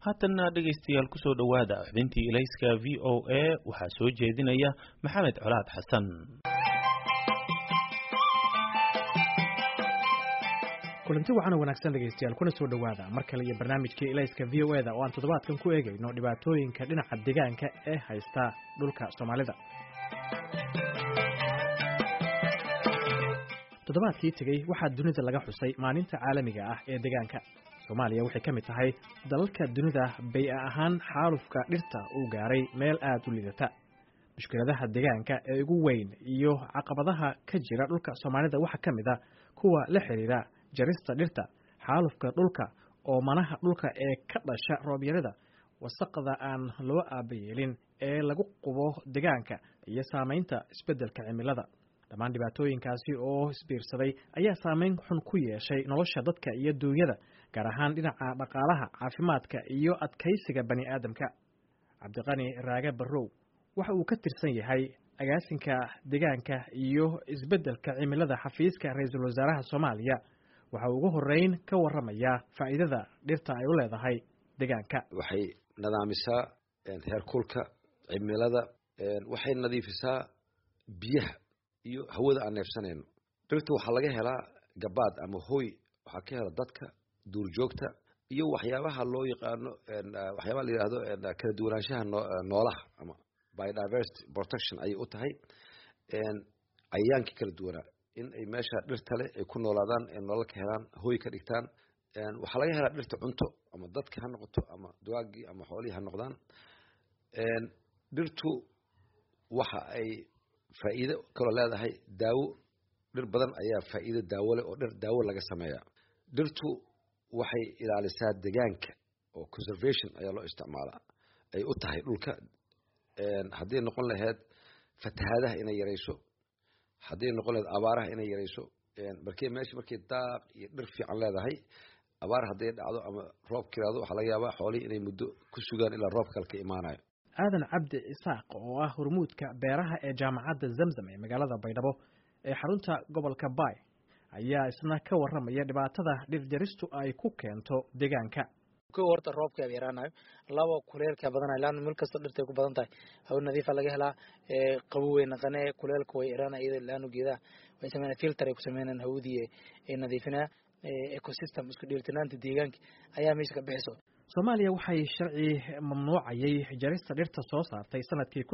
haatanna dhegaystayaal ku soo dhowaada xubintii ilayska VOA waxaa soo jeedinaya maxamed colaad xasan. kulanti waxaan wanaagsan dhegaystayaal kuna soo dhowaada mar kale iyo barnaamijkii ilayska VOA oo aan toddobaadkan ku eegayno dhibaatooyinka dhinaca deegaanka ee haysta dhulka Soomaalida. toddobaadkii tagay waxaa dunida laga xusay maalinta caalamiga ah ee deegaanka. Soomaaliya waxay ka mid tahay dalalka dunida bay ahaan xaalufka dhirta uu gaaray meel aad u liidata. mushkiladaha deegaanka ee ugu weyn iyo caqabadaha ka jira dhulka Soomaalida waxa ka mid ah kuwa la xiriira jarista dhirta, xaalufka dhulka oo manaha dhulka ee ka dhasha roob yarida, wasaqda aan loo aabayeelin ee lagu qubo deegaanka iyo saameynta isbeddelka cimilada. dhammaan dhibaatooyinkaasi oo isbiirsaday ayaa saameyn xun ku yeeshay nolosha dadka iyo duunyada, gaar ahaan dhinaca dhaqaalaha, caafimaadka iyo adkaysiga bani aadamka. Cabdiqani Raage Barrow waxa uu ka tirsan yahay agaasinka deegaanka iyo isbeddelka cimilada xafiiska ra'iisul wasaaraha Soomaaliya. waxa uu ugu horeyn ka warramayaa faa'iidada dhirta ay u leedahay deegaanka. waxay nadaamisaa heerkulka cimilada, waxay nadiifisaa biyaha iyo hawada aan neefsanayno. dhirta waxaa laga helaa gabaad ama hooy, waxaa ka hela dadka duurjoogta iyo waxyaabaha loo yaqaano waxyaabaha la yiraahdo kala duwanaanshaha noolaha ama biodiversity protection ayay u tahay. cayayaankii kala duwanaa in ay meesha dhirta leh ay ku noolaadaan, nolol ka helaan, hooy ka dhigtaan. waxaa laga helaa dhirta cunto, ama dadka ha noqoto ama dugaagii ama xoolihii ha noqdaan. dhirtu waxa ay faa'iido kaloo leedahay daawo. dhir badan ayaa faa'iido daawo leh oo dhir daawo laga sameeyaa. dhirtu waxay ilaalisaa deegaanka oo conservation ayaa loo isticmaalaa ay u tahay dhulka. hadday noqon lahayd fatahaadaha inay yarayso, hadday noqon lahayd abaaraha inay yarayso. meesha markay daaq iyo dhir fiican leedahay, abaar hadday dhacdo ama roob kiraado waxaa laga yaabaa xoolihii inay muddo ku sugaan ilaa roob kale ka imaanayo. aadan cabdi isaaq oo ah hormuudka beeraha ee jaamacadda Zamzam ee magaalada Baydhabo ee xarunta gobolka Bay ayaa isna ka warramaya dhibaatada dhir jaristu ay ku keento deegaanka. horta roobka yaraanayo, laba kuleelka badanayo, laan meel kasta dhirtay ku badan tahay, hawo nadiif ah laga helaa, qabow weyn qanay kuleelka way yaraanayo iyada laan geedaha way sameeyaan filter ay ku sameeyaan hawadii ee nadiifinaa ecosystem isku dheelitanaanta deegaanka ayaa meesha ka bixiso. Soomaaliya waxay sharci mamnuucayay jarista dhirta soo saartay sanadkii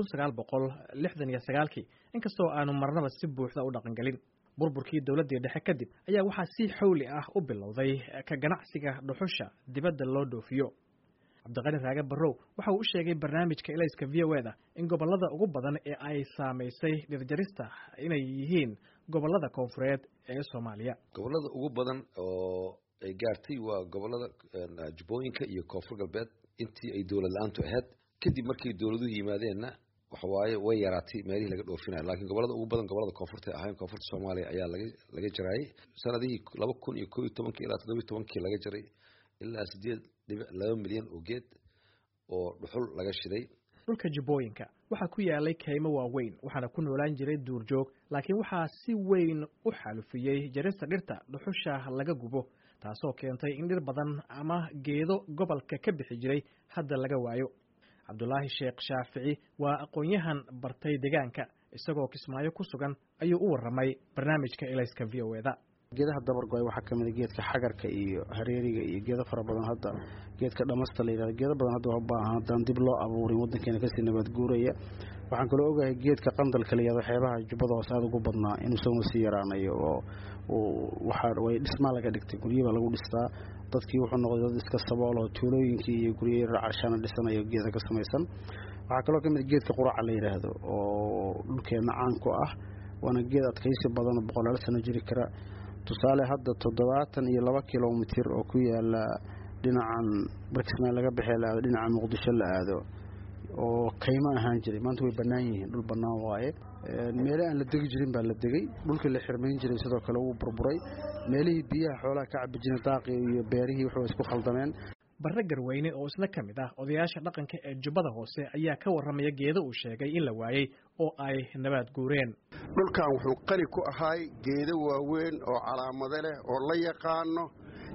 1969 inkastoo aanu marnaba si buuxda u dhaqan galin. burburkii dawladda dhexe kadib ayaa waxaa si xawli ah u bilowday ka ganacsiga dhuxusha dibadda loo dhoofiyo. Cabdiqani Raage Barrow waxa uu u sheegay barnaamijka ilayska VOA in gobolada ugu badan ee ay saameysay dhir jarista inay yihiin gobolada koonfureed ee Soomaaliya. gobolada ugu badan oo ay gaartay waa gobolada Jubbooyinka iyo Koonfur Galbeed intii ay dawlad la'aantu ahayd. kadib markii dawladuhu yimaadeenna waxawaaye way yaraatay meelihii laga dhoofinayo, laakiin gobolada ugu badan gobolada koonfurta ahayn koonfurta Soomaaliya ayaa laga jaray sanadihii 2011 ilaa 2017 laga jaray ilaa 8.2 milyan oo geed oo dhuxul laga shiday. dhulka Jubbooyinka waxaa ku yaalay kaymo waaweyn waxaana ku noolaan jiray duurjoog, laakiin waxaa si weyn u xalufiyay jarista dhirta dhuxusha laga gubo, taasoo keentay in dhir badan ama geedo gobolka ka bixi jiray hadda laga waayo. Cabdullaahi Sheekh Shaafici waa aqoon-yahan bartay deegaanka, isagoo Kismaayo ku sugan ayuu u warramay barnaamijka ilayska VOA. geedaha dabargo'ay waxaa ka mid ah geedka xagarka iyo hareeriga iyo geedo fara badan. hadda geedka dhamasta la yiraahdo geedo badan hadda u baahan haddaan dib loo abuurin waddankeena kasii nabad guuraya. waxaan kaloo ogahay geedka qandalka la yiraahdo xeebaha jubbada hoose aad ugu badnaa inuu soo sii yaraanayo oo way dhismaa laga dhigtay, guryaha lagu dhistaa. dadkii wuxuu noqday dad iska sabool oo tuulooyinkii iyo guryaha raacshan dhisanayo geedo ka samaysan. waxaa kaloo ka mid ah geedka quraca la yiraahdo oo dhulkeena caan ku ah, waana geed adkaysi badan oo 100 sano jiri kara. tusaale hadda 72 kilomitir oo ku yaala dhinacan Barkismaayo laga bixilaa dhinaca Muqdisho la aado oo kayma ahaan jiray maanta way banaan yihiin, dhul banaan waaye. meel aan la degi jirin baa la degay, dhulka la xirmeyn jiray sidoo kale uu burburay, meelihii biyaha xoolaha ka cabi jireen daaqii iyo beerihii wuxuu isku khaldameen. Barre Garweyne oo isla kamid ah odayaasha dhaqanka ee Jubbada Hoose ayaa ka warramaya geedo uu sheegay in la waayay oo ay nabad guureen. dhulkan wuxuu qani ku ahay geedo waaweyn oo calaamado leh oo la yaqaano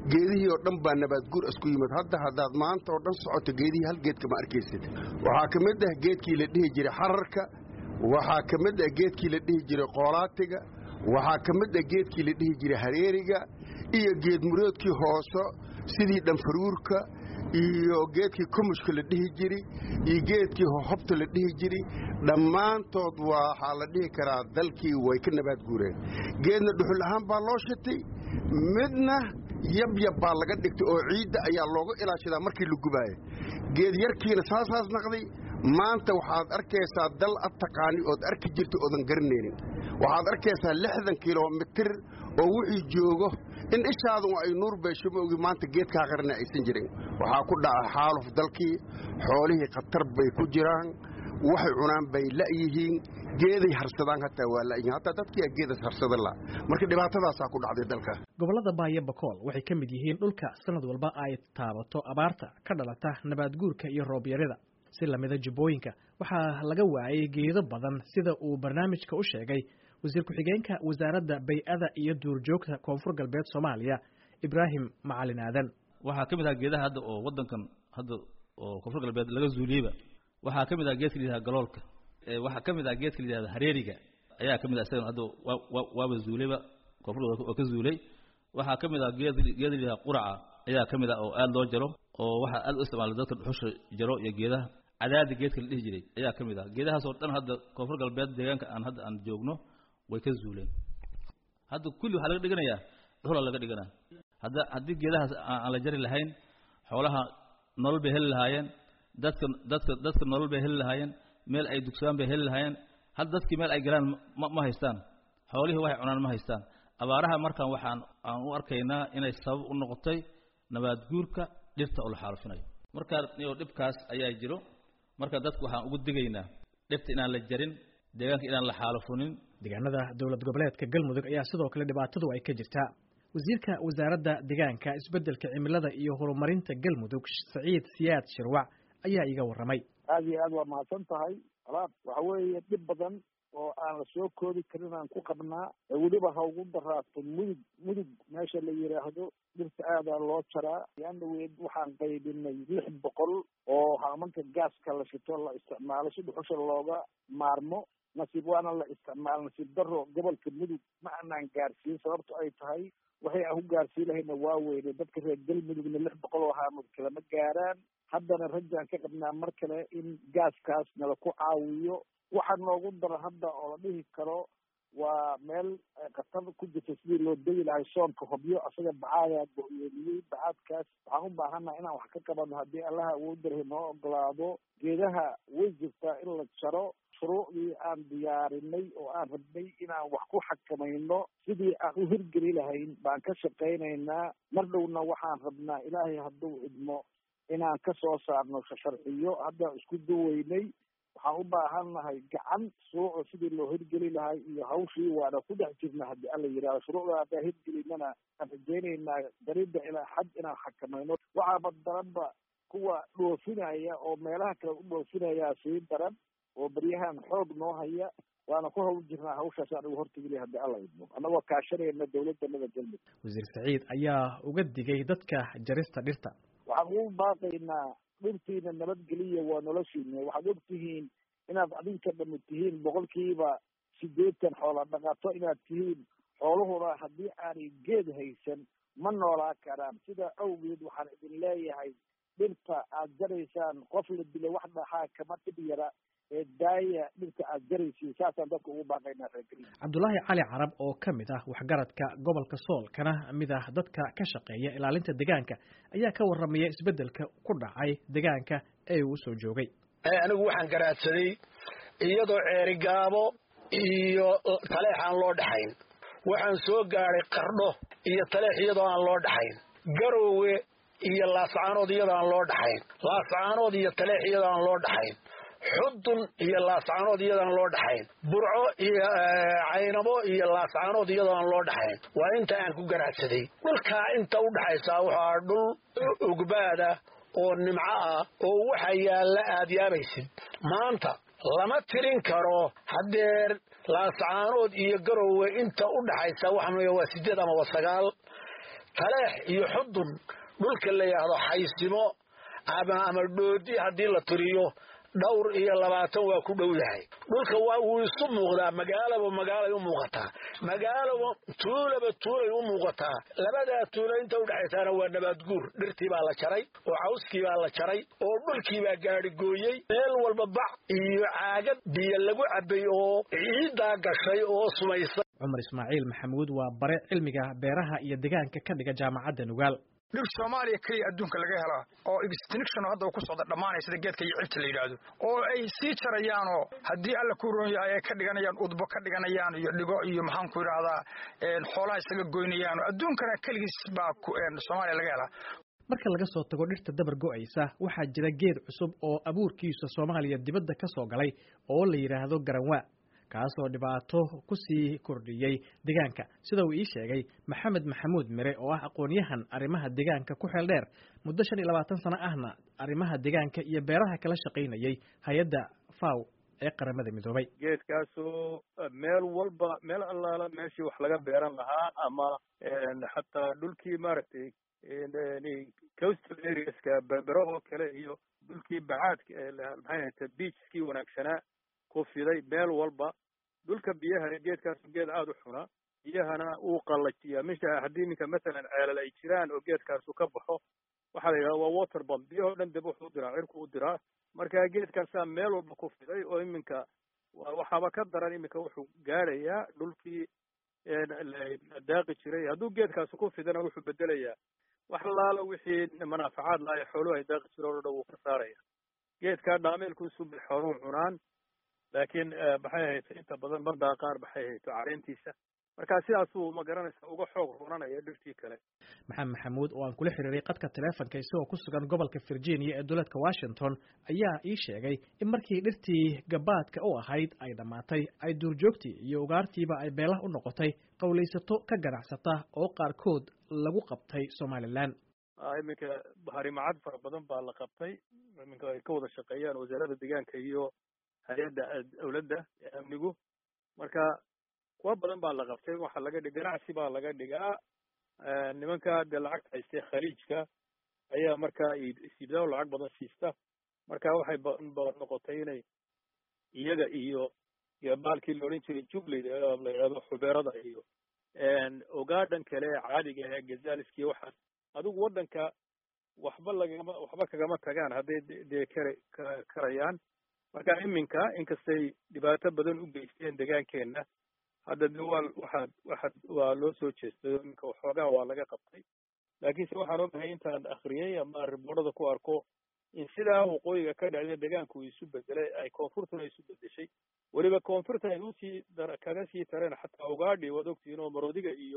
geedihii oo dhan baa nabaad guur isku yimid haddaad maanta oo dhan socoto geedihii hal geedka ma arkaysid waxaa ka mid ah geedkii la dhihi jiray xararka waxaa ka mid ah geedkii la dhihi jiray qoolaatiga waxaa ka mid ah geedkii la dhihi jiray hareeriga iyo geed muroodkii hooso sidii dhanfaruurka iyo geedkii kumushka la dhihi jiray iyo geedkii hohobta la dhihi jiray dhammaantood waxaa la dhihi karaa dalkii way ka nabaad guureen geedna dhuxul ahaan baa loo shitay midna yabyab baa laga dhigtay oo ciidda ayaa looga ilaashadaa markii la gubaayo geed yarkiina saasaas naqday maanta waxaad arkaysaa dal ad taqaani ood arki jirta oodan garanaynin waxaad arkaysaa 60 kilomitir oo wixii joogo in ishaadu ay nuur beesho moogi maanta geedkaa qarna aysan jirin waxaa ku dhaca xaaluf dalkii xoolihii khatar bay ku jiraan waxay cunaan bay la'yihiin geeday harsadaan hataa waa la'yihiin hataa dadkii geedas harsada la marka dhibaatadaasaa ku dhacday dalka gobollada Baayo Bakool waxay ka mid yihiin dhulka sanad walba ay taabato abaarta ka dhalata nabaad guurka iyo roob yarida si lamida Jubbooyinka waxaa laga waayay geedo badan sida uu barnaamijka u sheegay wasiir ku-xigeenka wasaaradda bay'ada iyo duurjoogta koonfur galbeed Soomaaliya Ibraahim Macalin Aadan waxaa ka mid ah geedaha hadda oo wadankan hadda oo koonfur galbeed laga zuuliyay waxaa ka mid ah geedka liidaha galoolka waxaa ka mid ah geedka liidaha hareeriga ayaa ka mid ah sidoo hadda waaba zuulayba koonfur oo ka zuulay waxaa ka mid ah geed liidaha quraca ayaa ka mid ah oo aad loo jaro oo waxa aad u isticmaalo dadka dhuxusha jaro iyo geedaha cadaadi geedka la dhihi jiray ayaa ka mid ah geedahaas oo dhan hadda koonfur galbeed deegaanka aan joogno way ka zuuleen hadda kulli waxa laga dhiganayaa dhuxul laga dhiganaa haddii geedahaas aan la jari lahayn xoolaha nolol bay heli lahaayeen dadka nolol bay heli lahaayeen meel ay dugsaan bay heli lahaayeen hadda dadkii meel ay galaan ma haystaan xoolihii waxay cunaan ma haystaan abaaraha markaan aan u arkaynaa inay sabab u noqotay nabaad guurka dhirta oo la xaalufinayo marka dhibkaas ayaa jiro marka dadku waxaan ugu digaynaa dhirta inaan la jarin deegaanka inaan la xaalufunin deegaanada dowlad goboleedka Galmudug ayaa sidoo kale dhibaatadu ay ka jirtaa wasiirka wasaaradda deegaanka isbeddelka cimilada iyo horumarinta Galmudug Saciid Siyaad Shirwac ayaa iga waramay aad iyo aad waa mahadsan tahay alaab waxa weeye dhib badan oo aan la soo koobi karin aan ku qabnaa weliba ha ugu daraato mudug meesha la yiraahdo dhirta aadaa loo jaraa yaana waxaan qaybinay 600 oo haamanka gaaska la shito la isticmaalo si dhuxusha looga maarmo nasiib waana la isticmaal nasiib daro gobolka mudug ma aanan gaarsiin sababto ay tahay waxay aan ku gaarsiin lahayna waa weyne dadka reer Galmudugna 600 oo haaman kala ma gaaraan haddana rajaan ka qabnaa mar kale in gaaskaas nala ku caawiyo waxaa noogu daro hadda oo la dhihi karo waa meel khatar ku jirta sidii loo degi lahay soonka hobyo asaga bacaadaa go-yoomiyey bacaadkaas waxaan u baahannaha inaan wax ka qabano haddii allaha awoodarahi noo ogolaado geedaha way jirtaa in la jaro shuruucdii aan diyaarinay oo aan rabnay inaan wax ku xakamayno sidii aan u hirgeli lahayn baan ka shaqaynaynaa mar dhowna waxaan rabnaa ilaahay hadduu idmo inaan ka soo saarno sharciyo hadda isku duwaynay waxaan u baahannahay gacan shuruucda sidii loo hirgeli lahay iyo hawshii waana ku dhex jirna haddii alla yidhahdo shuruucda haddaan hirgelinana aan rajaynaynaa darida ilaa xad inaan xakamayno waxaaba daranba kuwa dhoofinaya oo meelaha kale u dhoofinayaa sii daran oo baryahan xoog noo haya waana ku hawl jirnaa hawshaas aan ugu hortagilay haddii alla idmo annagoo kaashanayna dowladda Galmudug wasiir Saciid ayaa uga digay dadka jarista dhirta waxaan ugu baaqaynaa dhirtiina nabadgeliya waa noloshiina waxaad ogtihiin inaad adinka dhammi tihiin 80% xoola dhaqato inaad tihiin xooluhuna haddii aanay geed haysan ma noolaa karaan sida awgeed waxaan idin leeyahay dhirta aad jaraysaan qof la dilo wax dhaxaa kama dhib yara ee daaya dhirta aad jaraysiin saasaan dadka ugu baaqaynaa reergeliya Cabdullaahi Cali Carab oo ka mid ah waxgaradka gobolka Sool kana mid ah dadka ka shaqeeya ilaalinta deegaanka ayaa ka warramaya isbeddelka ku dhacay deegaanka ee uu soo joogay anigu waxaan garaadsaday iyadoo ceerigaabo iyo taleex aan loo dhaxayn waxaan soo gaaray qardho iyo taleex iyadoo aan loo dhaxayn garoowe iyo laascaanood iyadoo aan loo dhaxayn laascaanood iyo taleex iyadoo aan loo dhaxayn xudun iyo laascaanood iyadoo aan loo dhaxayn burco iyo caynabo iyo laascaanood iyadoo aan loo dhaxayn waa inta aan ku garaadsaday dhulkaa inta u dhaxaysaa waxaa dhul ugbaada oo nimco ah oo waxa yaalla aad yaabaysid maanta lama tirin karo haddeer laascaanood iyo garoowe inta u dhaxaysa waxaan waa 8 ama 9 taleex iyo xudun dhulka la yidhaahdo xaysimo ama dhoodi haddii la tiriyo dhowr iyo 20 waa ku dhow yahay dhulka wuu isu muuqdaa magaalay u muuqataa magaalaba tuulay u muuqataa labadaa tuulo inta u dhaxaysaana waa nabaad guur dhirtii baa la jaray oo cawskii baa la jaray oo dhulkii baa gaari gooyey meel walba bac iyo caagad biyo lagu cabay oo ciidaa gashay oo sumaysan. Cumar Ismaaciil Maxamuud waa bare cilmiga beeraha iyo deegaanka ka dhiga jaamacadda Nugaal. dhir Soomaaliya kaliya adduunka laga helo oo extinction hadda ku socda dhamaanay sida geedka iyo cibta la yiraahdo oo ay sii jarayaan oo hadii alla ku roon yahay ay ka dhiganayaan udbo ka dhiganayaan iyo dhigo iyo maxaan ku yiraahdaa xoolaha isaga goynayaan adduunkana kaligiis baa Soomaaliya laga helaa. Marka laga soo tago dhirta dabar go'aysa waxaa jira geed cusub oo abuurkiisa Soomaaliya dibadda ka soo galay oo la yiraahdo garanwa kaasoo dhibaato ku sii kordhiyay deegaanka sida uu ii sheegay Maxamed Maxamuud Mire oo ah aqoon-yahan arrimaha deegaanka ku xeel dheer muddo 25 sano ahna arrimaha deegaanka iyo beeraha kala shaqaynayay hay'adda FAO ee qaramada midoobay. geedkaasoo meel allaala meeshii wax laga beeran lahaa ama xataa dhulkii maaragtay coastal areaska berbero oo kale iyo dhulkii bacaadka maxay ahayd beachkii wanaagsanaa ku fiday meel walba dhulka biyaha geedkaas geed aad u xuna biyahana uu qallajiyaa misha haddii ninka masalan ceelal ay jiraan oo geedkaas ka baxo waxa la yiraahdaa waa water bomb biyo dhan dib wuxuu diraa cirku u diraa marka geedkaas meel walba ku fiday oo iminka waxaba ka daran iminka wuxuu gaarayaa dhulkii daaqi jiray hadduu geedkaas ku fidana wuxuu bedelayaa wax laala wixii manaafacaad lahayd xooluhu ay daaqi jireen oo dhan wuu ka saaraya geedka dhaameelku subax xooluhu cunaan laakiin maxay ahayd inta badan mardaa qaar maxay ahayd caleentiisa marka sidaas uu ma garanaysa uga xoog runanaya dhirtii kale. Maxamed Maxamuud oo aan kula xiriiray qadka teleefanka isagoo ku sugan gobolka Virginia ee dowladda Washington ayaa ii sheegay in markii dhirtii gabaadka u ahayd ay dhamaatay ay duurjoogtii iyo ugaartiiba ay beelaha u noqotay qowlaysato ka ganacsata oo qaarkood lagu qabtay Somaliland. iminka harimacad fara badan baa la qabtay iminka ay ka wada shaqeeyaan wasaaradda deegaanka iyo hay'adda dawladda amnigu marka kuwa badan baa la qabtay waxa laga dhigay ganacsi baa laga dhigaa nimanka de lacag haystay khaliijka ayaa marka isibdaaw lacag badan siista marka waxay noqotay inay iyaga iyo baalkii la oran jiray jublid la yiraahdo xubeerada iyo ogaadhan kale caadiga ah gazaaliskii waxaas adigu wadanka waxba kagama tagaan hadday dee karayaan marka iminka inkastay dhibaato badan u geysteen deegaankeenna hadda de waa loo soo jeestay iminka waxoogaa waa laga qabtay laakiinse waxaan ogahay intaan akhriyey ama riboorada ku arko in sidaa waqooyiga ka dhacday deegaanku isu bedelay ay koonfurtuna isu bedeshay weliba koonfurta ay usii kaga sii tareen xataa ugaadhi waad ogtihiin oo maroodiga iyo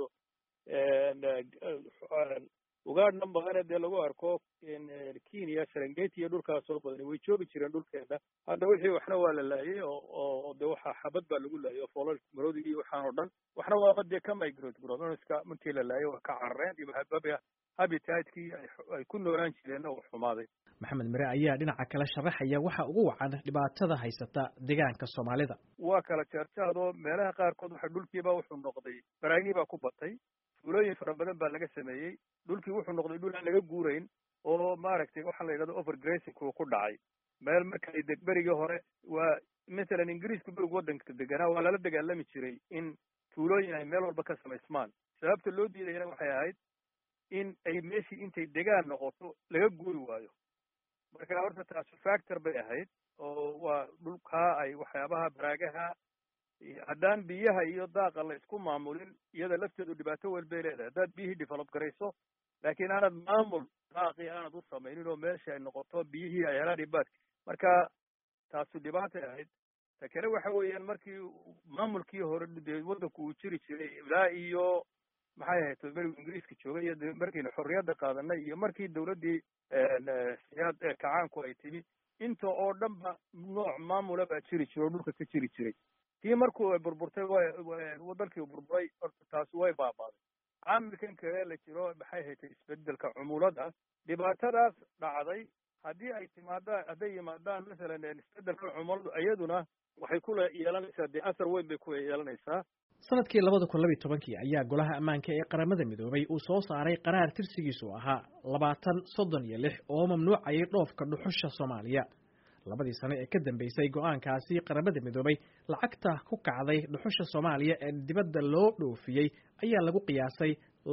ugaadh badan dee lagu arko Kenya Serengeti iyo dhulkaas oo badan way joogi jireen dhulkeena hadda wixii waxna waa la laayay oo de waxa xabad baa lagu laayay oo foolal maroodigi waxaan oo dhan waxna waa badde ka migrate grownska markii la laayay waa ka carreen iyo habitatkii ay ku noolaan jireen oo xumaaday. Maxamed Mire ayaa dhinaca kale sharaxaya waxa ugu wacan dhibaatada haysata deegaanka Soomaalida. waa kala jaarjaado meelaha qaarkood waxa dhulkiiba wuxuu noqday baraagii baa ku batay tuulooyin fara badan baa laga sameeyey dhulkii wuxuu noqday dhul aan laga guurayn oo maaragtay waxa la yiraahdo overgrazing ku dhacay meel marka ay degberigii hore waa mesela Ingiriisku burg wadanka deganaa waa lala dagaalami jiray in tuulooyin ay meel walba ka samaysmaan sababta loo diidayna waxay ahayd in ay meeshii intay degaan noqoto laga guuri waayo marka horta taas factor bay ahayd oo waa dhulka ay waxyaabaha baraagaha haddaan biyaha iyo daaqa la isku maamulin iyada lafteedu dhibaato weyn bay leedahay haddaad biyihii develop garayso laakiin aanad maamul daaqii aanad u samaynin oo meesha ay noqoto biyihii ay helaan dhibaadki marka taasu dhibaatay ahayd ta kale waxa weeyaan markii maamulkii hore dee waddanku uu jiri jiray ilaa iyo maxay ahayd berigu ingiriiska joogay iyo markiina xorriyadda qaadanay iyo markii dawladdii siyaad kacaanku ay timi inta oo dhan ba nooc maamula baa jiri jiro oo dhulka ka jiri jiray tii markuu burburtay dalkii burburay horta taasi way baabaaday caamilkan kale la jiro maxay ahayd isbedelka cumulada dhibaatadaas dhacday haddii ay hadday yimaadaan masalan isbedelka cumuladu iyaduna waxay ku yeelanaysaa dee asar weyn bay ku yeelanaysaa sanadkii 2012 ayaa golaha ammaanka ee qaramada midoobay uu soo saaray qaraar tirsigiisu ahaa 2036 oo mamnuucayay dhoofka dhuxusha Soomaaliya. labadii sano ee ka dambeysay go'aankaasi qaramada midoobay lacagta ku kacday dhuxusha Soomaaliya ee dibadda loo dhoofiyay ayaa lagu qiyaasay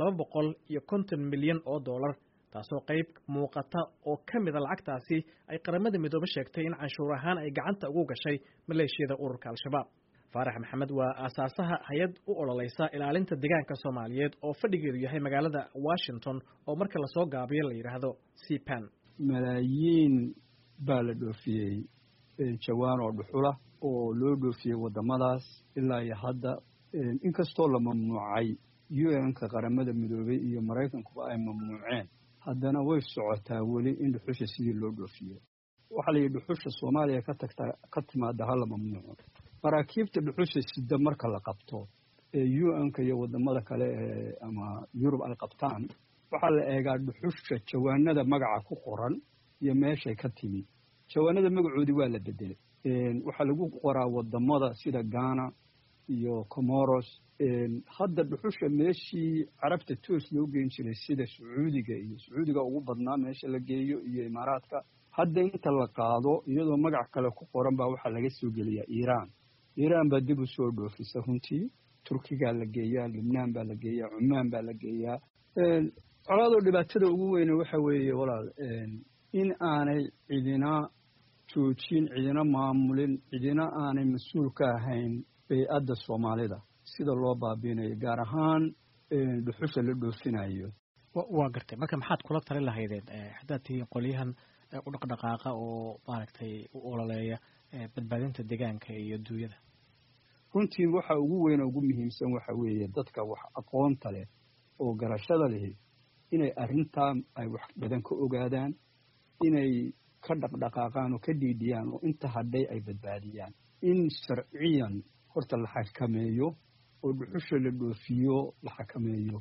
250 milyan oo dollar, taasoo qayb muuqata oo ka mid ah lacagtaasi ay qaramada midoobay sheegtay in canshuur ahaan ay gacanta ugu gashay maleeshiyada ururka Al-Shabaab. Faarax Maxamed waa aasaasaha hay'ad u ololeysa ilaalinta deegaanka Soomaaliyeed oo fadhigeedu yahay magaalada Washington oo marka la soo gaabiyo la yiraahdo CPAN. malaayiin baa la dhoofiyey jawaan oo dhuxula oo loo dhoofiyey wadamadaas ilaa iyo hadda inkastoo la mamnuucay UN-ka qaramada midoobay iyo Mareykankuba ay mamnuuceen, haddana way socotaa weli in dhuxusha sidii loo dhoofiyo. waxaa la yidhi dhuxusha Soomaaliya ka timaada hala mamnuuco. maraakiibta dhuxusha sida marka la qabto ee UN-ka iyo wadamada kale ama Yurub ay qabtaan, waxaa la eegaa dhuxusha jawaanada magaca ku qoran iyo meeshay ka timi. jawaanada magacoodii waa la bedelay. waxaa lagu qoraa wadamada sida Ghana iyo Comoros. hadda dhuxusha meeshii carabta toos loo geyn jiray sida Sacuudiga ugu badnaa meesha la geeyo iyo Imaaraadka, hadda inta la qaado iyadoo magac kale ku qoran baa waxaa laga soo geliyaa Iiraan baa dib u soo dhoofisa. runtii Turkiga la geeyaa, Libnaan baa la geeyaa, Cumaan baa la geeyaa. colaadoo dhibaatada ugu weyn waxa weeye walaal in aanay cidina joojin, cidina maamulin, cidina aanay mas-uul ka ahayn bay'adda Soomaalida sida loo baabiinayo, gaar ahaan dhuxusha la dhoofinayo. waa gartay. marka maxaad kula talin lahaydeen haddaad tihiin qolyahan u dhaqdhaqaaqa oo maaragtay u ololeeya badbaadinta deegaanka iyo duunyada? runtii waxa ugu weyn oo ugu muhiimsan waxa weeye dadka wax aqoonta leh oo garashada leh inay arrintaa ay wax badan ka ogaadaan, inay ka dhaqdhaqaaqaan oo ka dhiidhiyaan oo inta hadhay ay badbaadiyaan. in sharciyan horta la xakameeyo oo dhuxusha la dhoofiyo la xakameeyo.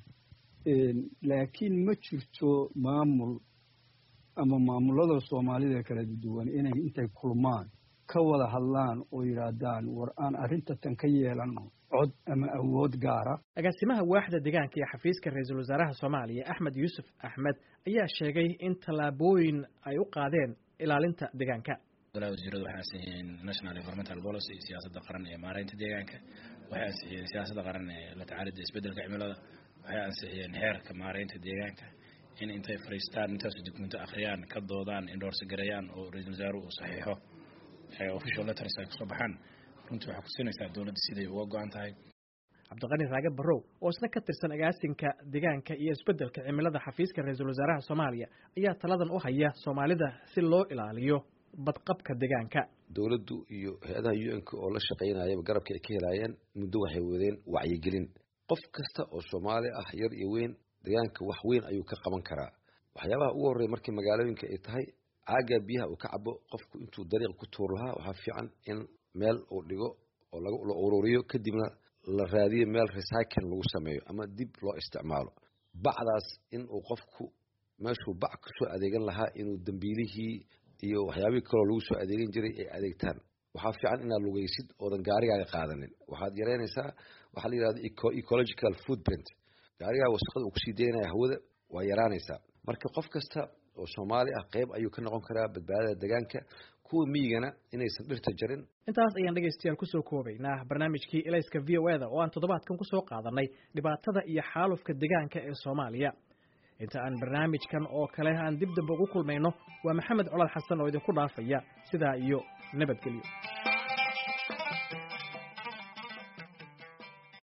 laakiin ma jirto maamul ama maamulada Soomaalida kala duwan inay intay kulmaan ka wada hadlaan oo yiraahdaan war aan arrinta tan ka yeelano cod ama awood gaara. agaasimaha waaxda deegaanka iyo xafiiska ra'iisul wasaaraha Soomaaliya Axmed Yuusuf Axmed ayaa sheegay in tallaabooyin ay u qaadeen ilaalinta deegaanka. wasiiradu waxay ansixiyeen National Environmental Policy, siyaasadda qaran ee maareynta deegaanka, waxay ansixiyeen siyaasadda qaran ee la tacaalida isbeddelka cimilada, waxay ansixiyeen heerka maareynta deegaanka in intay fariistaan intaas dukumento akhriyaan ka doodaan endorse gareeyaan oo ra'iisul wasaaruhu uu saxiixo official letters ay kasoo baxaan. runtii waxaa ku siinaysaa dowladda siday uga go'an tahay. Cabdiqani Raage Barrow oo isna ka tirsan agaasinka deegaanka iyo isbeddelka cimilada xafiiska ra'iisul wasaaraha Soomaaliya ayaa taladan u haya Soomaalida si loo ilaaliyo badqabka deegaanka. dowladdu iyo hay'adaha UN-ka oo la shaqeynaya garabka ay ka helayeen muddo waxay wadeen wacyigelin. qof kasta oo Soomaali ah yar iyo weyn deegaanka wax weyn ayuu ka qaban karaa. waxyaabaha ugu horreeya markii magaalooyinka ay tahay caaga biyaha uu ka cabo qofku intuu dariiq ku tuur lahaa, waxaa fiican in meel uu dhigo oo la ururiyo, kadibna la raadiyo meel recycle lagu sameeyo ama dib loo isticmaalo. bacdaas in uu qofku meeshuu bac ku soo adeegan lahaa inuu dambiilihii iyo waxyaabihii kaloo lagu soo adeegan jiray ay adeegtaan. waxaa fiican inaad lugaysid oodan gaarigaaga qaadanin. waxaad yareynaysaa waxaa la yidhahdo ecological footprint. gaarigaa wasaqada uu kusii daynaya hawada waa yaraanaysaa. marka qof kasta oo Soomaali ah qayb ayuu ka noqon karaa badbaadada deegaanka. kuwa miyigana inaysan dhirta jarin. intaas ayaan dhageystayaal ku soo koobaynaa barnaamijkii Ilayska VOA-da oo aan toddobaadkan ku soo qaadanay dhibaatada iyo xaalufka deegaanka ee Soomaaliya. inta aan barnaamijkan oo kale aan dib dambe ugu kulmayno waa Maxamed Colaad Xasan oo idinku dhaafaya sidaa iyo nabadgelyo.